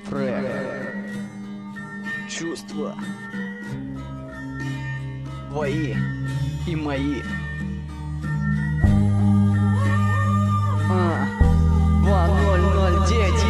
Фрэг. Чувства твои и мои. 2009.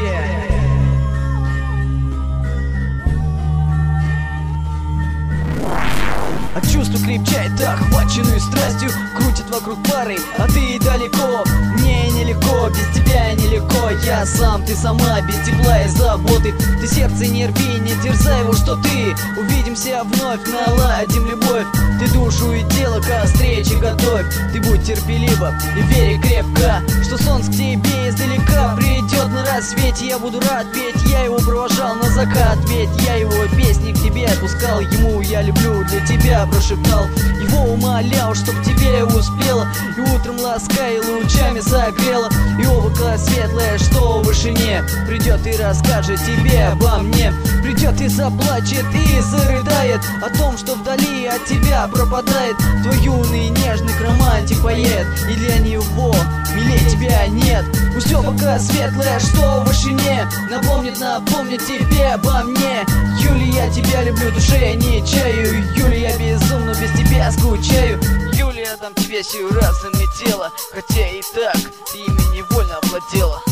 А чувство крепчает, охваченную страстью, крутит вокруг пары, а ты далеко. Мне нелегко, без тебя нелегко. Я сам, ты сама, без тепла и заботы. Ты сердце не рви, не терзай его, что ты. Увидимся вновь, наладим любовь. Ты душу и тело к встрече готовь. Ты будь терпелива и верь крепко, что солнце к тебе издалека придет на рассвете. Я буду рад, ведь я его провожал на закат. Ведь я его песни к тебе отпускал. Ему я люблю, для тебя прошептал. Его умолял, чтоб тебе успела. И утром лаская лучами согрела. И облако светлое, что в вышине, придет и расскажет тебе обо мне. Придет и заплачет, и зарыдает о том, что вдали от тебя пропадает. Твой юный нежный романтик поет, и для него милее тебя нет. Пусть облако светлое, что в вышине, напомнит тебе обо мне. Юля, я тебя люблю, душе не чаю. Юля, я безумно без тебя скучаю. Юля, я дам тебе сию разум и тело, хотя и так ты ими невольно овладела.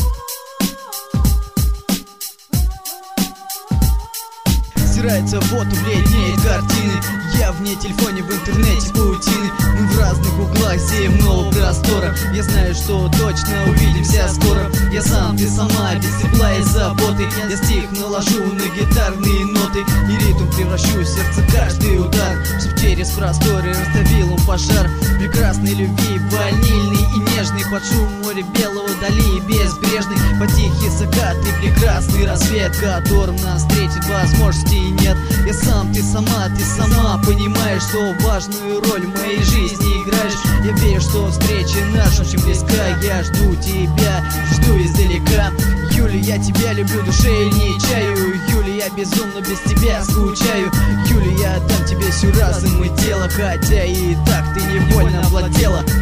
Стирается фото, бледнеет картины. Я вне телефоне, в интернете паутины. Мы в разных углах земного простора. Я знаю, что точно увидимся скоро. Я сам, ты сама, без тепла и заботы. Я стих наложу на гитарные ноты, и ритм превращу в сердце каждый удар, чтоб через просторы растопил он пожар прекрасной любви, ванильный и нежный. Под шум моря белого дали и безбрежный, под тихий закат и прекрасный рассвет, которым нас встретит возможностей нет. Я сам, ты сама понимаешь, что важную роль в моей жизни играешь. Я верю, что встреча наша очень близка. Я жду тебя, жду издалека. Юля, я тебя люблю, душе не чаю. Юля, я безумно без тебя скучаю. Юля, я отдам тебе всю разум и тело, хотя и так ты невольно овладела.